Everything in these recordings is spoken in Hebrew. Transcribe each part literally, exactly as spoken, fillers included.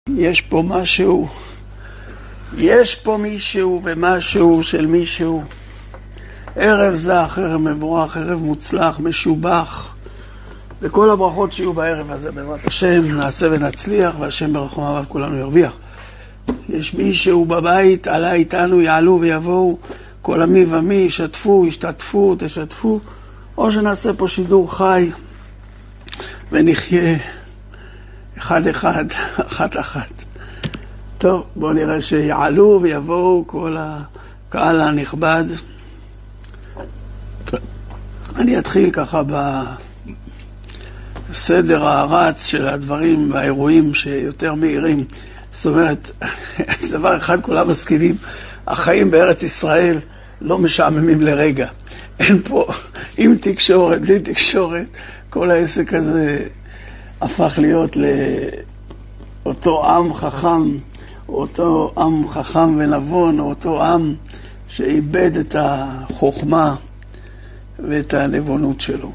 יש פה משהו, יש פה מישהו ומשהו של מישהו. ערב זך, ערב מבורך, ערב מוצלח, משובח. וכל הברכות שיהיו בערב הזה בעזרת השם, נעשה ונצליח, והשם ברחמיו על כולנו ירוויח. יש מישהו בבית, עלה איתנו, יעלו ויבואו, כל עמי ומי, ישתפו, ישתתפו, תשתפו, או שנעשה פה שידור חי, ונחיה אחד אחד, אחת אחת. טוב, בואו נראה שיעלו ויבואו כל הקהל הנכבד. אני אתחיל ככה בסדר הרץ של הדברים והאירועים שיותר מהירים. זאת אומרת, דבר אחד כולם מסכימים, החיים בארץ ישראל לא משעממים לרגע. אין פה, עם תקשורת, בלי תקשורת, כל העסק הזה הפך להיות לאותו עם חכם, אותו עם חכם ונבון, אותו עם שאיבד את החוכמה ואת הנבונות שלו.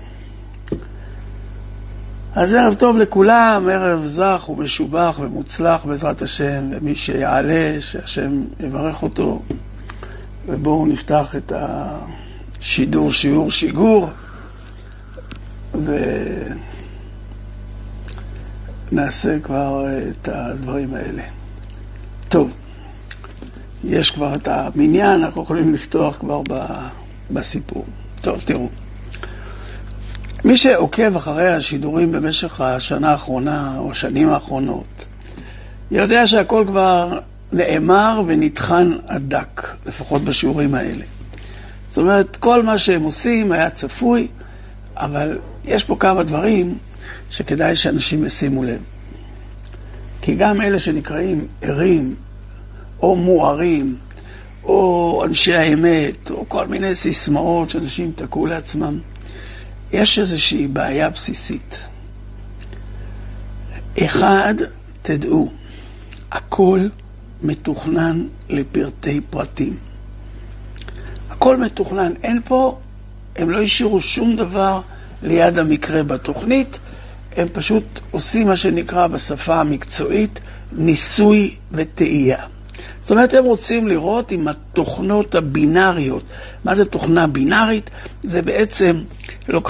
אז ערב טוב לכולם, ערב זך ומשובח ומוצלח בעזרת השם, ומי שיעלה, שהשם יברך אותו. ובואו נפתח את השידור, שיעור שיגור, ונעשה כבר את הדברים האלה. טוב, יש כבר את המניין, אנחנו יכולים לפתוח כבר בסיפור. טוב, תראו. מי שעוקב אחרי השידורים במשך השנה האחרונה או השנים האחרונות, יודע שהכל כבר נאמר ונתחן עד דק, לפחות בשיעורים האלה. זאת אומרת, כל מה שהם עושים היה צפוי, אבל יש פה כמה דברים שכדאי שאנשים ישימו לב. כי גם אלה שנקראים ערים, או מוארים, או אנשי האמת, או כל מיני סיסמאות שאנשים תקעו לעצמם, יש איזושהי בעיה בסיסית. אחד, תדעו, הכל מתוכנן לפרטי פרטים. הכל מתוכנן. אין פה, הם לא השאירו שום דבר ליד המקרה בתוכנית, הם פשוט עושים מה שנקרא בשפה המקצועית, ניסוי וטעייה. זאת אומרת, הם רוצים לראות עם התוכנות הבינאריות. מה זה תוכנה בינארית? זה בעצם